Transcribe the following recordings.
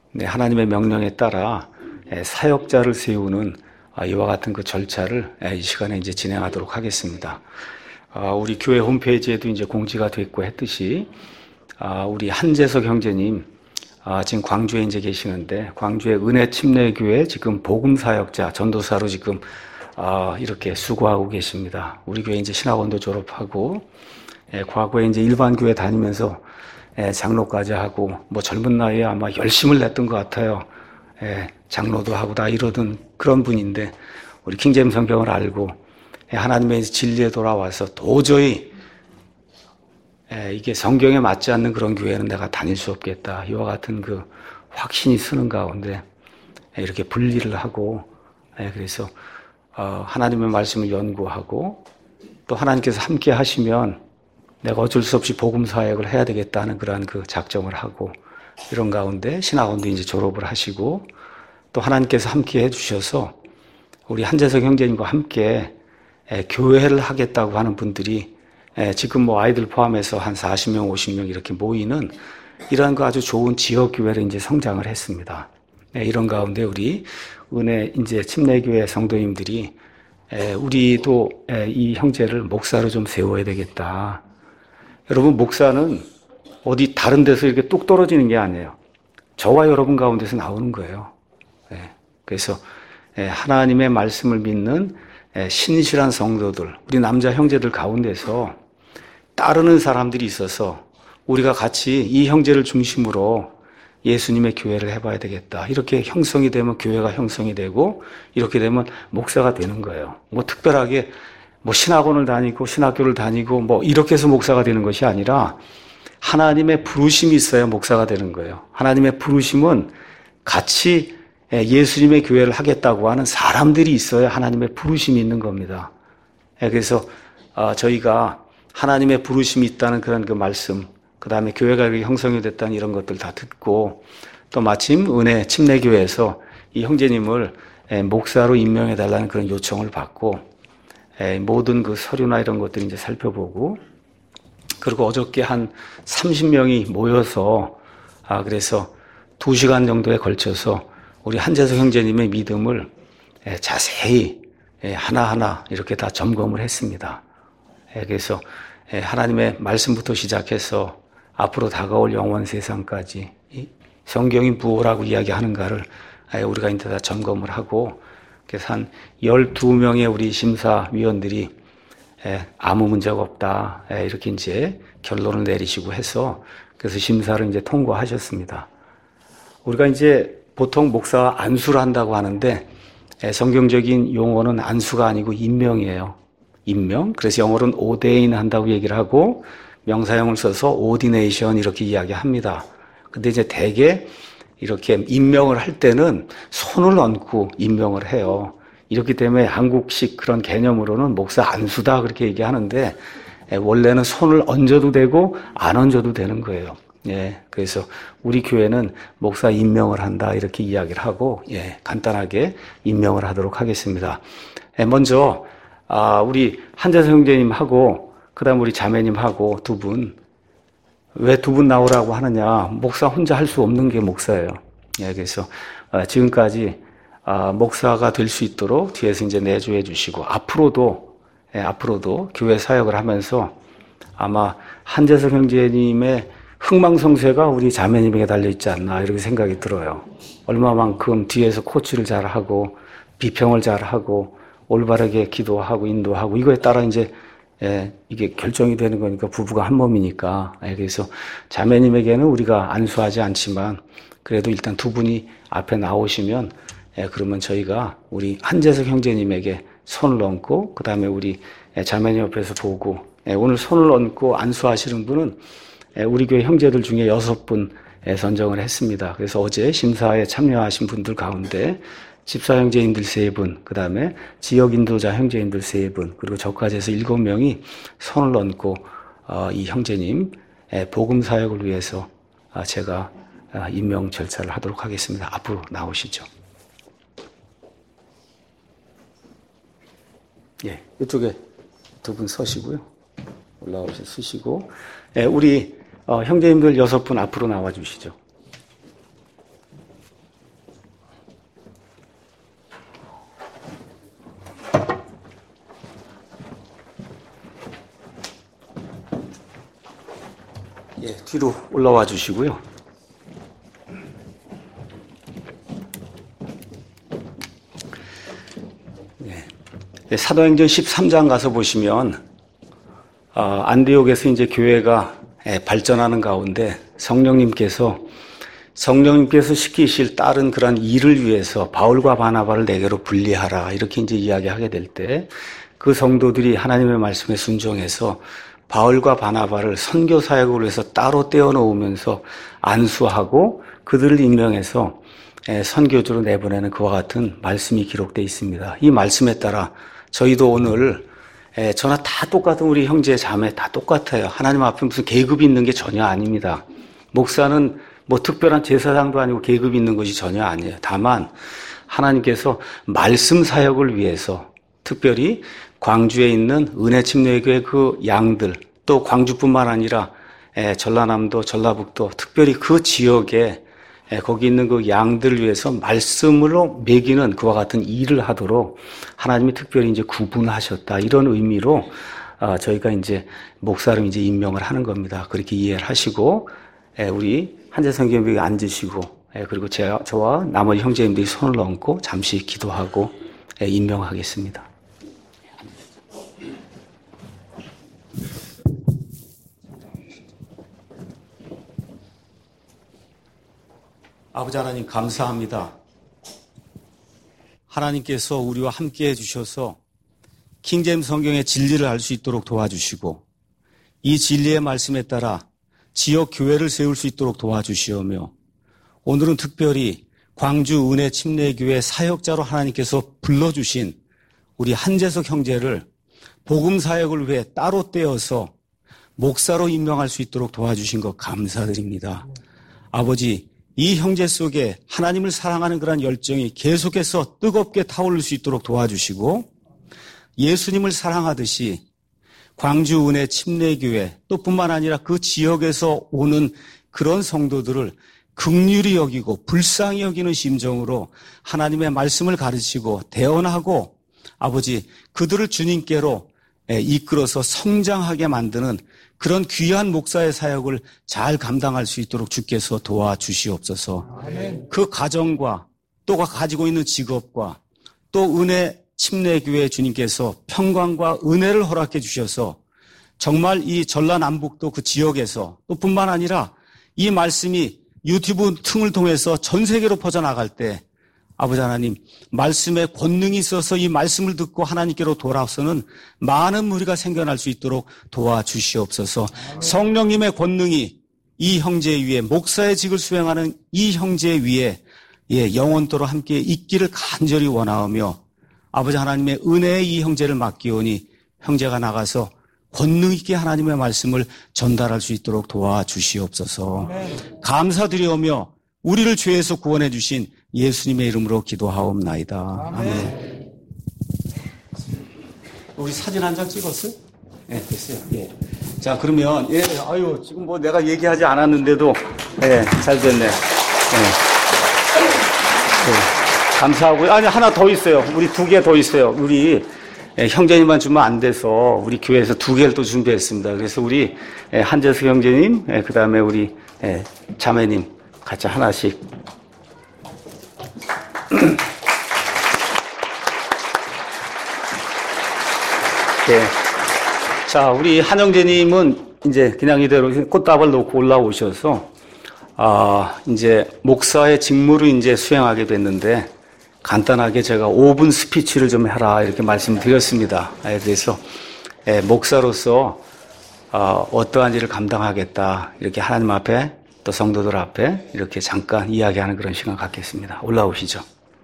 네, 하나님의 명령에 따라 사역자를 세우는 이와 같은 그 절차를 이 시간에 이제 진행하도록 하겠습니다. 우리 교회 홈페이지에도 이제 공지가 됐고 했듯이 우리 한재석 형제님 지금 광주에 이제 계시는데 광주의 은혜 침례교회 지금 복음 사역자 전도사로 지금 이렇게 수고하고 계십니다. 우리 교회 이제 신학원도 졸업하고 과거에 이제 일반 교회 다니면서 장로까지 하고 뭐 젊은 나이에 아마 열심을 냈던 것 같아요. 장로도 하고 다 이러던 그런 분인데 우리 킹제임 성경을 알고 하나님의 진리에 돌아와서 도저히 이게 성경에 맞지 않는 그런 교회는 내가 다닐 수 없겠다. 이와 같은 그 확신이 쓰는 가운데 이렇게 분리를 하고 그래서 하나님의 말씀을 연구하고 또 하나님께서 함께 하시면 내가 어쩔 수 없이 복음 사역을 해야 되겠다는 그러한 그 작정을 하고 이런 가운데 신학원도 이제 졸업을 하시고 또 하나님께서 함께 해주셔서 우리 한재석 형제님과 함께 교회를 하겠다고 하는 분들이 지금 뭐 아이들 포함해서 한 40명, 50명 이렇게 모이는 이러한 그 아주 좋은 지역 교회를 이제 성장을 했습니다. 이런 가운데 우리 은혜 이제 침례교회 성도님들이 우리도 이 형제를 목사로 좀 세워야 되겠다. 여러분, 목사는 어디 다른 데서 이렇게 뚝 떨어지는 게 아니에요. 저와 여러분 가운데서 나오는 거예요. 그래서 하나님의 말씀을 믿는 신실한 성도들, 우리 남자 형제들 가운데서 따르는 사람들이 있어서 우리가 같이 이 형제를 중심으로 예수님의 교회를 해봐야 되겠다. 이렇게 형성이 되면 교회가 형성이 되고 이렇게 되면 목사가 되는 거예요. 뭐 특별하게 뭐 신학원을 다니고 신학교를 다니고 뭐 이렇게 해서 목사가 되는 것이 아니라 하나님의 부르심이 있어야 목사가 되는 거예요. 하나님의 부르심은 같이 예수님의 교회를 하겠다고 하는 사람들이 있어야 하나님의 부르심이 있는 겁니다. 그래서 저희가 하나님의 부르심이 있다는 그런 그 말씀, 그 다음에 교회가 이렇게 형성이 됐다는 이런 것들 다 듣고 또 마침 은혜 침례교회에서 이 형제님을 목사로 임명해 달라는 그런 요청을 받고 모든 그 서류나 이런 것들 이제 살펴보고 그리고 어저께 한 30명이 모여서 그래서 2시간 정도에 걸쳐서 우리 한재석 형제님의 믿음을 자세히 하나하나 이렇게 다 점검을 했습니다. 그래서 하나님의 말씀부터 시작해서 앞으로 다가올 영원 세상까지 성경이 무엇이라고 이야기하는가를 우리가 이제 다 점검을 하고 그래서 한 12명의 우리 심사위원들이 아무 문제가 없다 이렇게 이제 결론을 내리시고 해서 그래서 심사를 이제 통과하셨습니다. 우리가 이제 보통 목사가 안수를 한다고 하는데 성경적인 용어는 안수가 아니고 임명이에요. 임명. 그래서 영어로는 ordain 한다고 얘기를 하고 명사형을 써서 ordination 이렇게 이야기합니다. 근데 이제 대개 이렇게 임명을 할 때는 손을 얹고 임명을 해요. 이렇기 때문에 한국식 그런 개념으로는 목사 안수다 그렇게 얘기하는데 원래는 손을 얹어도 되고 안 얹어도 되는 거예요. 그래서 우리 교회는 목사 임명을 한다 이렇게 이야기를 하고 간단하게 임명을 하도록 하겠습니다. 먼저 우리 한재석 형제님하고 그다음 우리 자매님하고 두 분 왜 두 분 나오라고 하느냐? 목사 혼자 할 수 없는 게 목사예요. 그래서 지금까지 목사가 될 수 있도록 뒤에서 이제 내조해 주시고 앞으로도 교회 사역을 하면서 아마 한재석 형제님의 흥망성쇠가 우리 자매님에게 달려 있지 않나 이렇게 생각이 들어요. 얼마만큼 뒤에서 코치를 잘하고 비평을 잘하고 올바르게 기도하고 인도하고 이거에 따라 이제 이게 결정이 되는 거니까 부부가 한 몸이니까 그래서 자매님에게는 우리가 안수하지 않지만 그래도 일단 두 분이 앞에 나오시면 그러면 저희가 우리 한재석 형제님에게 손을 얹고 그 다음에 우리 자매님 옆에서 보고 오늘 손을 얹고 안수하시는 분은 우리 교회 형제들 중에 6분 선정을 했습니다. 그래서 어제 심사에 참여하신 분들 가운데 집사 형제인들 3분, 그 다음에 지역 인도자 형제인들 3분, 그리고 저까지 해서 7명이 손을 얹고 이 형제님 복음 사역을 위해서 제가 임명 절차를 하도록 하겠습니다. 앞으로 나오시죠. 이쪽에 두 분 서시고요. 올라오셔서 쓰시고 우리 형제님들 6분 앞으로 나와 주시죠. 뒤로 올라와 주시고요. 사도행전 13장 가서 보시면 안디옥에서 이제 교회가 발전하는 가운데 성령님께서 시키실 다른 그런 일을 위해서 바울과 바나바를 내게로 분리하라 이렇게 이제 이야기하게 될 때 그 성도들이 하나님의 말씀에 순종해서 바울과 바나바를 선교 사역을 위해서 따로 떼어 놓으면서 안수하고 그들을 임명해서 선교주로 내보내는 그와 같은 말씀이 기록되어 있습니다. 이 말씀에 따라 저희도 오늘 저나 다 똑같은 우리 형제 자매 다 똑같아요. 하나님 앞에 무슨 계급이 있는 게 전혀 아닙니다. 목사는 뭐 특별한 제사장도 아니고 계급이 있는 것이 전혀 아니에요. 다만 하나님께서 말씀 사역을 위해서 특별히 광주에 있는 은혜 침례교회 그 양들 또 광주뿐만 아니라 전라남도 전라북도 특별히 그 지역에 거기 있는 그 양들을 위해서 말씀으로 먹이는 그와 같은 일을 하도록 하나님이 특별히 이제 구분하셨다. 이런 의미로 저희가 이제 목사를 이제 임명을 하는 겁니다. 그렇게 이해를 하시고 우리 한재성 교육에 앉으시고 그리고 저와 나머지 형제님들이 손을 얹고 잠시 기도하고 임명하겠습니다. 아버지 하나님 감사합니다. 하나님께서 우리와 함께 해주셔서 킹제임스 성경의 진리를 알 수 있도록 도와주시고 이 진리의 말씀에 따라 지역 교회를 세울 수 있도록 도와주시오며 오늘은 특별히 광주 은혜 침례교회 사역자로 하나님께서 불러주신 우리 한재석 형제를 복음 사역을 위해 따로 떼어서 목사로 임명할 수 있도록 도와주신 것 감사드립니다. 아버지 이 형제 속에 하나님을 사랑하는 그런 열정이 계속해서 뜨겁게 타오를 수 있도록 도와주시고 예수님을 사랑하듯이 광주 은혜 침례교회 또 뿐만 아니라 그 지역에서 오는 그런 성도들을 긍휼히 여기고 불쌍히 여기는 심정으로 하나님의 말씀을 가르치고 대언하고 아버지 그들을 주님께로 이끌어서 성장하게 만드는 그런 귀한 목사의 사역을 잘 감당할 수 있도록 주께서 도와주시옵소서. 아멘. 그 가정과 또 가지고 있는 직업과 또 은혜 침례교회 주님께서 평강과 은혜를 허락해 주셔서 정말 이 전라남북도 그 지역에서 또 뿐만 아니라 이 말씀이 유튜브 틈을 통해서 전 세계로 퍼져나갈 때 아버지 하나님 말씀에 권능이 있어서 이 말씀을 듣고 하나님께로 돌아서는 많은 무리가 생겨날 수 있도록 도와주시옵소서. 성령님의 권능이 이 형제 위에 목사의 직을 수행하는 이 형제 위에 영원토록 함께 있기를 간절히 원하오며 아버지 하나님의 은혜의 이 형제를 맡기오니 형제가 나가서 권능 있게 하나님의 말씀을 전달할 수 있도록 도와주시옵소서. 감사드리오며 우리를 죄에서 구원해 주신 예수님의 이름으로 기도하옵나이다. 아멘. 우리 사진 한 장 찍었어요? 네, 됐어요. 예. 자, 그러면, 지금 뭐 내가 얘기하지 않았는데도, 잘 됐네. 감사하고요. 아니, 하나 더 있어요. 우리 2개 더 있어요. 우리, 형제님만 주면 안 돼서, 우리 교회에서 2개를 또 준비했습니다. 그래서 우리, 한재수 형제님, 그 다음에 우리, 자매님, 같이 하나씩. 네. 자, 우리 한영재님은 이제 그냥 이대로 꽃다발 놓고 올라오셔서, 이제 목사의 직무를 이제 수행하게 됐는데, 간단하게 제가 5분 스피치를 좀 해라, 이렇게 말씀드렸습니다. 그래서, 목사로서, 어떠한 일을 감당하겠다, 이렇게 하나님 앞에, 또 성도들 앞에 이렇게 잠깐 이야기하는 그런 시간 갖겠습니다. 올라오시죠.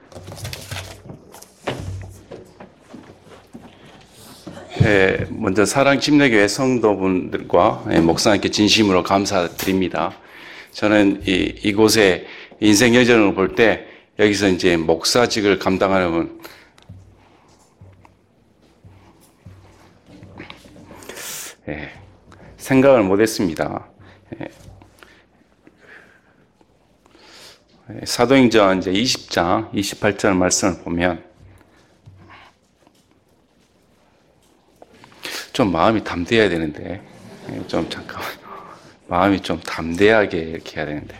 먼저 사랑침례교회 성도분들과 목사님께 진심으로 감사드립니다. 저는 이곳에 인생 여정을 볼 때 여기서 이제 목사직을 감당하려면 생각을 못했습니다. 사도행전 이제 20장 28절 말씀을 보면 좀 마음이 담대해야 되는데 좀 잠깐만 마음이 좀 담대하게 이렇게 해야 되는데,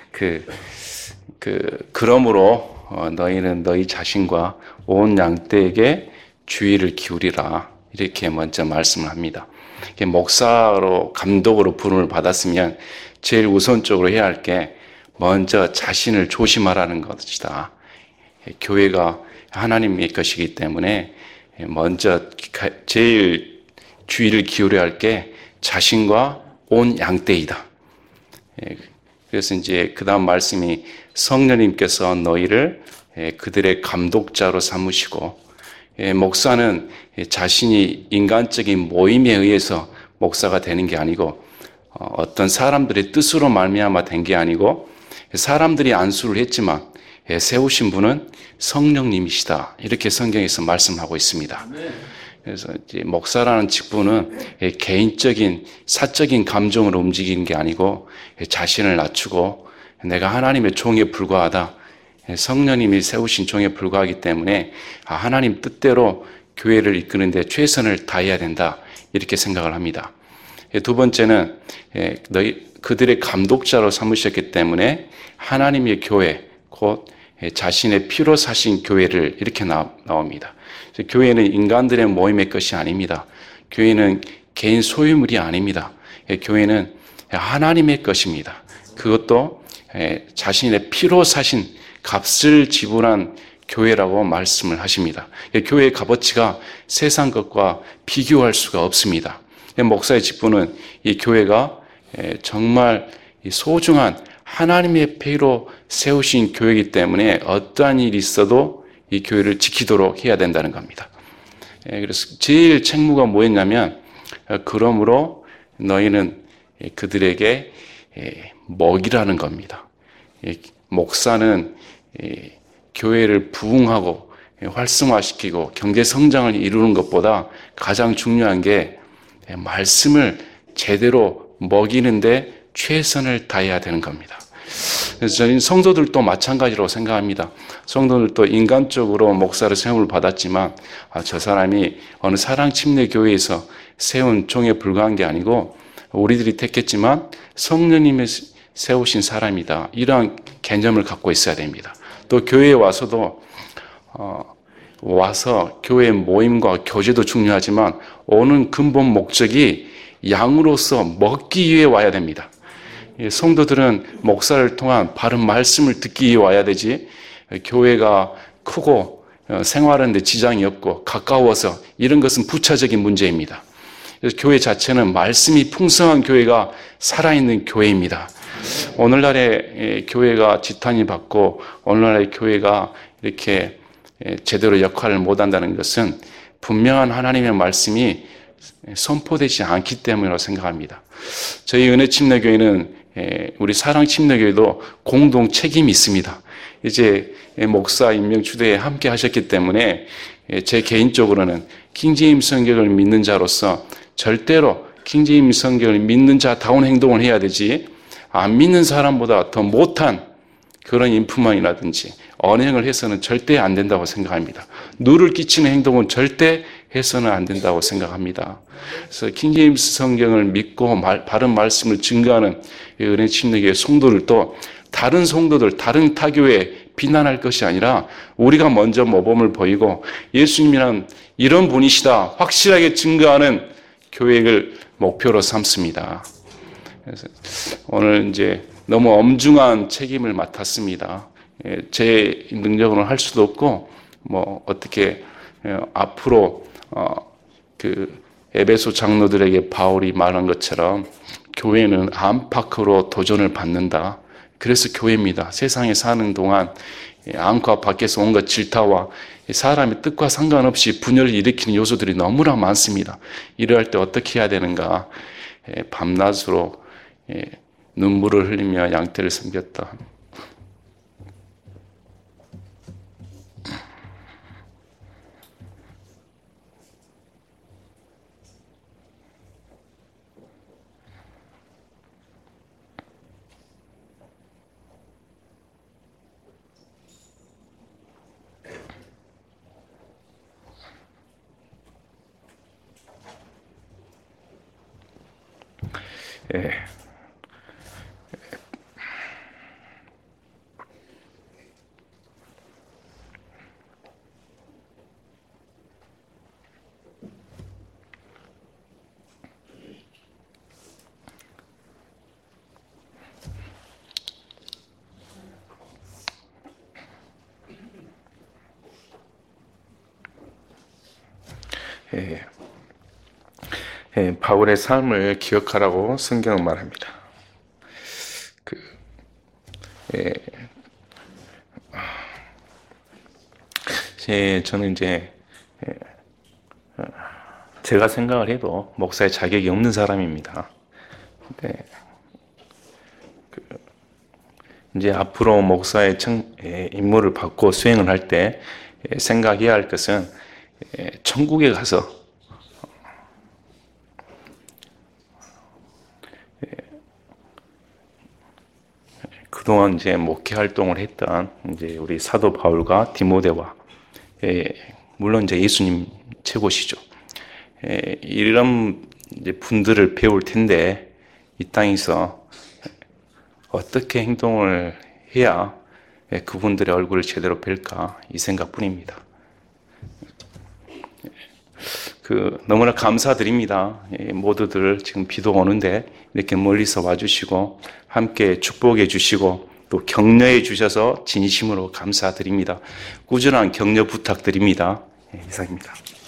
그러므로 너희는 너희 자신과 온 양떼에게 주의를 기울이라. 이렇게 먼저 말씀을 합니다. 목사로, 감독으로 부름을 받았으면 제일 우선적으로 해야 할 게 먼저 자신을 조심하라는 것이다. 교회가 하나님의 것이기 때문에 먼저 제일 주의를 기울여야 할 게 자신과 온 양떼이다. 그래서 이제 그 다음 말씀이 성령님께서 너희를 그들의 감독자로 삼으시고, 목사는 자신이 인간적인 모임에 의해서 목사가 되는 게 아니고 어떤 사람들의 뜻으로 말미암아 된 게 아니고 사람들이 안수를 했지만 세우신 분은 성령님이시다. 이렇게 성경에서 말씀하고 있습니다. 그래서 이제 목사라는 직분은 개인적인 사적인 감정으로 움직이는 게 아니고 자신을 낮추고 내가 하나님의 종에 불과하다. 성령님이 세우신 종에 불과하기 때문에 하나님 뜻대로 교회를 이끄는데 최선을 다해야 된다. 이렇게 생각을 합니다. 두 번째는 그들의 감독자로 삼으셨기 때문에 하나님의 교회, 곧 자신의 피로 사신 교회를 이렇게 나옵니다. 교회는 인간들의 모임의 것이 아닙니다. 교회는 개인 소유물이 아닙니다. 교회는 하나님의 것입니다. 그것도 자신의 피로 사신 값을 지불한 교회라고 말씀을 하십니다. 교회의 값어치가 세상 것과 비교할 수가 없습니다. 목사의 직분은 이 교회가 정말 소중한 하나님의 피로 세우신 교회이기 때문에 어떠한 일이 있어도 이 교회를 지키도록 해야 된다는 겁니다. 그래서 제일 책무가 뭐였냐면, 그러므로 너희는 그들에게 먹이라는 겁니다. 목사는 교회를 부흥하고 활성화시키고 경제 성장을 이루는 것보다 가장 중요한 게 말씀을 제대로 먹이는데 최선을 다해야 되는 겁니다. 그래서 저는 성도들도 마찬가지라고 생각합니다. 성도들도 인간적으로 목사를 세움을 받았지만 저 사람이 어느 사랑침례교회에서 세운 종에 불과한 게 아니고 우리들이 택했지만 성령님이 세우신 사람이다. 이러한 개념을 갖고 있어야 됩니다. 또 교회에 와서도 와서 교회 모임과 교제도 중요하지만 오는 근본 목적이 양으로서 먹기 위해 와야 됩니다. 성도들은 목사를 통한 바른 말씀을 듣기 위해 와야 되지, 교회가 크고 생활하는 데 지장이 없고 가까워서 이런 것은 부차적인 문제입니다. 그래서 교회 자체는 말씀이 풍성한 교회가 살아있는 교회입니다. 오늘날의 교회가 지탄이 받고 오늘날의 교회가 이렇게 제대로 역할을 못한다는 것은 분명한 하나님의 말씀이 선포되지 않기 때문이라고 생각합니다. 저희 은혜침례교회는 우리 사랑침례교회도 공동 책임이 있습니다. 이제 목사 임명 추대에 함께 하셨기 때문에 제 개인적으로는 킹제임스 성경을 믿는 자로서 절대로 킹제임스 성경을 믿는 자다운 행동을 해야 되지, 안 믿는 사람보다 더 못한 그런 인품만이라든지 언행을 해서는 절대 안 된다고 생각합니다. 누를 끼치는 행동은 절대 해서는 안 된다고 생각합니다. 그래서 킹제임스 성경을 믿고 바른 말씀을 증거하는 은혜침례교회 성도들도 다른 성도들, 다른 타교에 비난할 것이 아니라 우리가 먼저 모범을 보이고 예수님이란 이런 분이시다 확실하게 증거하는 교회를 목표로 삼습니다. 그래서 오늘 이제 너무 엄중한 책임을 맡았습니다. 제 능력으로는 할 수도 없고, 어떻게 앞으로 에베소 장로들에게 바울이 말한 것처럼 교회는 안팎으로 도전을 받는다. 그래서 교회입니다. 세상에 사는 동안 안과 밖에서 온갖 질타와 사람의 뜻과 상관없이 분열을 일으키는 요소들이 너무나 많습니다. 이러할 때 어떻게 해야 되는가? 밤낮으로 눈물을 흘리며 양떼를 섬겼다. 바울의 삶을 기억하라고 성경은 말합니다. 저는 이제 제가 생각을 해도 목사의 자격이 없는 사람입니다. 근데 이제 앞으로 목사의 임무를 받고 수행을 할 때 생각해야 할 것은 천국에 가서 그동안 이제 목회 활동을 했던 이제 우리 사도 바울과 디모데와 물론 이제 예수님 최고시죠. 이런 이제 분들을 배울 텐데 이 땅에서 어떻게 행동을 해야 그분들의 얼굴을 제대로 뵐까 이 생각뿐입니다. 너무나 감사드립니다. 모두들 지금 비도 오는데 이렇게 멀리서 와주시고 함께 축복해 주시고 또 격려해 주셔서 진심으로 감사드립니다. 꾸준한 격려 부탁드립니다. 이상입니다.